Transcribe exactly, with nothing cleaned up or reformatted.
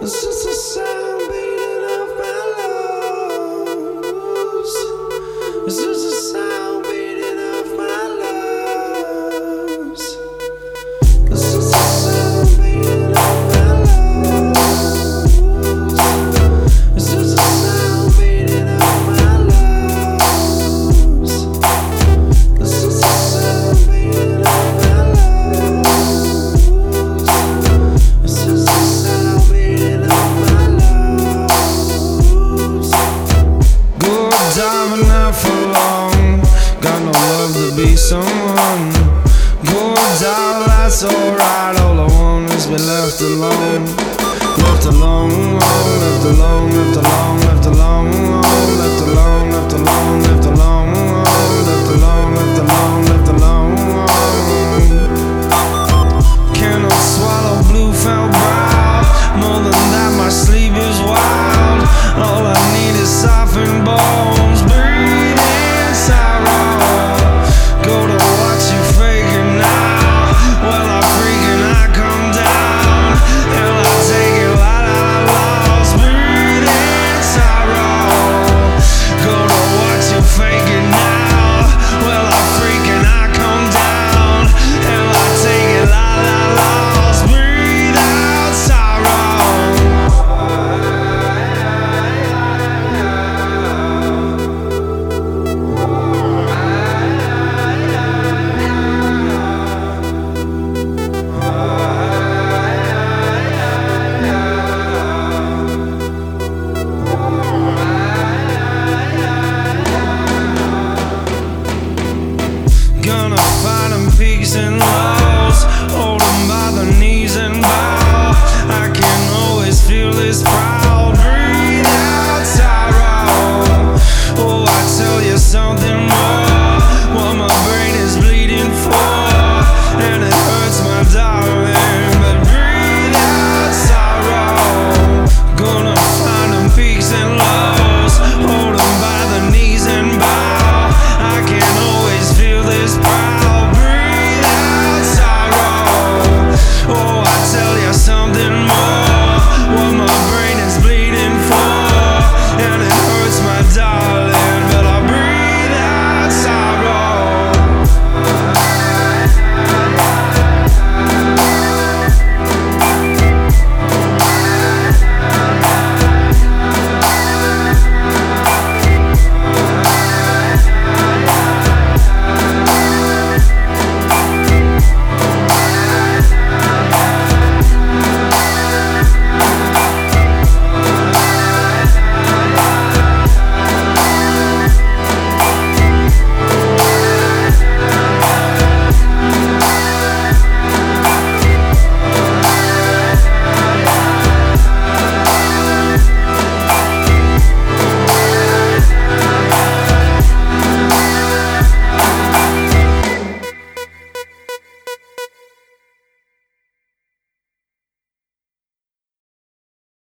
It's just a sound beating off my lungs. It's just a sound beating off my lungs. It's just a sound beating off my lungs. It's just a sound beating off my lungs. It's just a sound beating off my lungs. It's just a sound beating off my lungs. Good time but not for long. Got no love to be someone. Good time, that's alright. All I want is be left alone. Left alone, left alone, left alone.